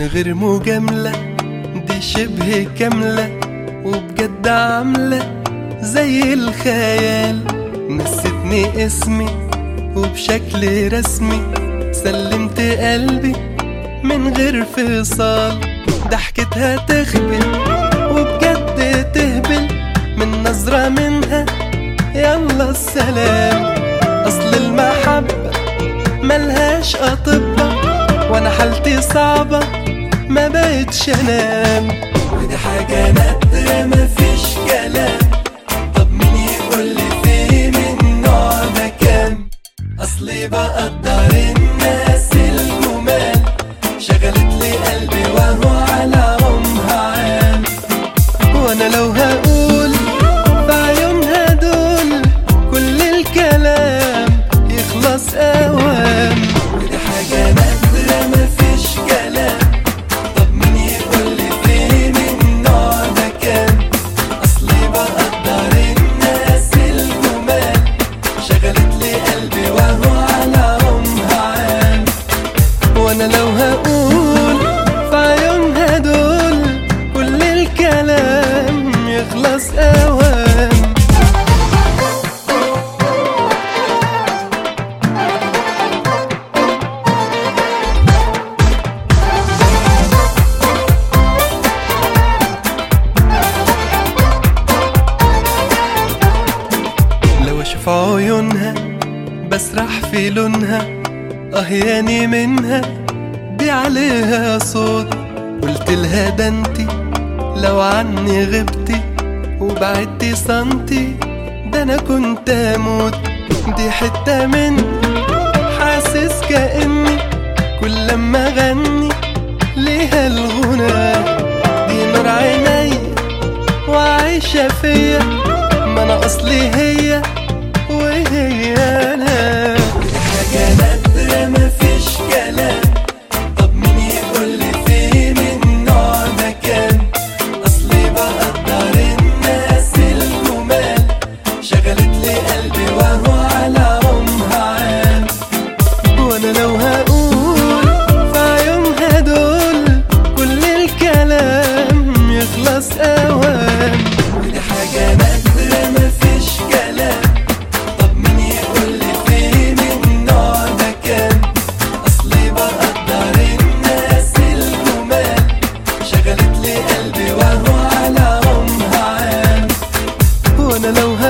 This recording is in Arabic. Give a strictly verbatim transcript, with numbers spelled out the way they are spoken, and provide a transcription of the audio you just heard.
من غير مجاملة دي شبه كاملة، وبجد عاملة زي الخيال. نسيتني اسمي وبشكل رسمي سلمت قلبي من غير فصال. ضحكتها تخبل وبجد تهبل، من نظرة منها يلا السلام. أصل المحبة ملهاش أطباء، وانا حالتي صعبة ما بقتش انام. ودي حاجة نادرة مفيش كلام، طب مين يقولي فين النوع ده كام؟ اصلي بقدر الناس الجمال، شغلت لي قلبي وهو على عمها عام. وانا لو هقول في عيونها دول كل الكلام يخلص اوام. ودي حاجة نادرة مفيش كلام، طب مين يقولي فين النوع ده كام؟ اصلي بقدر الناس الجمال، شغلت لي قلبي وهو على عمها عام. وانا لو هقول في عيونها دول كل الكلام يخلص اوام. في عيونها بسرح في لونها، اهياني منها دي عليها صوت. قلت لها ده انتي لو عني غبتي وبعدتي سنتي ده انا كنت اموت. دي حتة مني حاسس كأني كل لما اغني ليها الغنى. دي نور عيني وعايشة فيا، ما انا اصلي هي وهي انا. ودي حاجة نادرة مفيش كلام، طب مين يقولي فين النوع ده كام؟ اصلي بقدر الناس الجمال، شغلت لي قلبي وهو على عمها عام. وانا لو هقول في عيونها دول كل الكلام يخلص اوام. ودي حاجة نادرة مفيش كلام، طب مين يقولي فين النوع ده كام؟ اصلي بقدر الناس الجمال، شغلت لي قلبي وهو على عمها عام. وانا لو